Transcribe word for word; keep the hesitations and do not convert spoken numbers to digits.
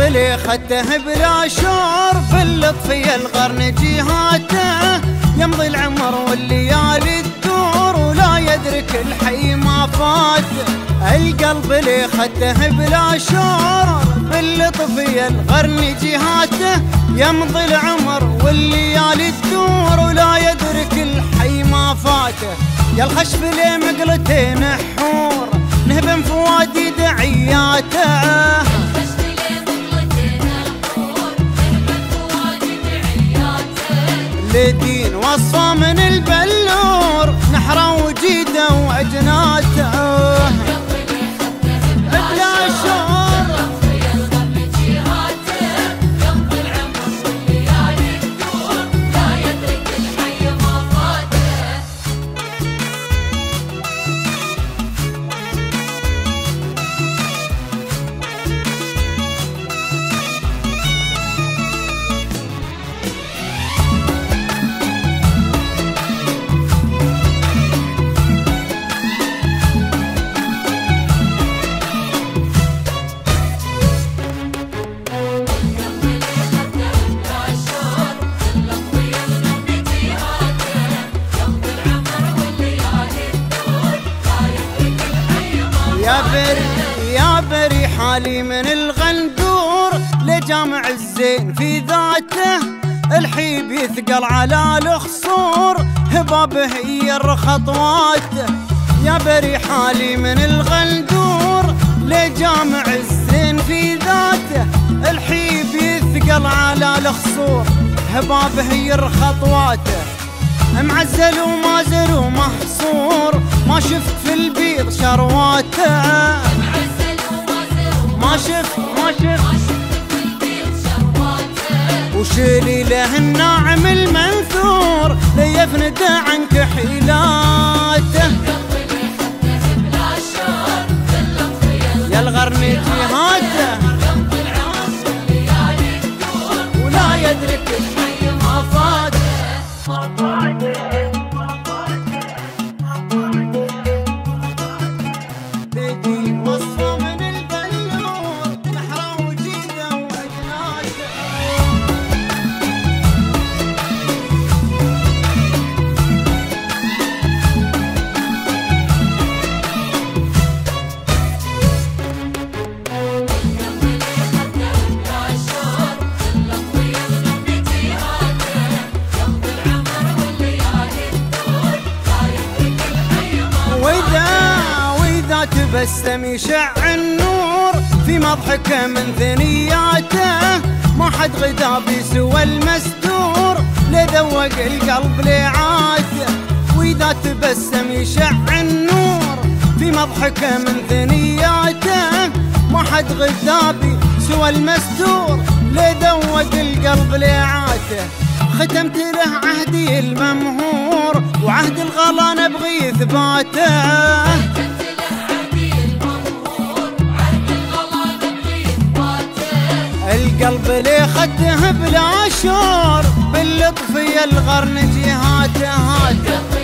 لي خدته بلا شور، باللطفية الغرن جهاته، يمضي العمر والليالي تدور ولا يدرك الحي ما فات. القلب لي خدته بلا شور، باللطفية الغرن جهاته، يمضي العمر والليالي تدور ولا يدرك الحي ما فاته. يا الخشب لي مقلتين حور، نهبن فوادي دعياته، لدين وصفه من البلور، نحره وجيده وعجناته بلا شور. يا بري يا بري حالي من الغندور، لجامع الزين في ذاته، الحيب يثقل على الخصور، هبابه هي خطواته. يا بري حالي من الغندور، لجامع الزين في ذاته، الحيب يثقل على الخصور، هبابه هي خطواته. معزل ومازل ومحصور، ما شفت في البيض شرواته، ما شفت ما شفت في البيض شرواته. وشيلي له الناعم المنثور، ليفند عنك حيلاته. يا الغرن جهاته، ولا يدرك الحي ما فاته. تبسم يشع النور في مضحكه من ثنياته، ما حد غدا بسوى المستور، لذوق القلب لعاته. واذا تبسم يشع النور في مضحكه من ثنياته، ما حد غدا بسوى المستور، لذوق القلب لعاته. ختمت له عهدي الممهور، وعهد الغلا نبغي اثباته. القلب لي خدته بلا شور، باللطفية الغرن جهاته هاته.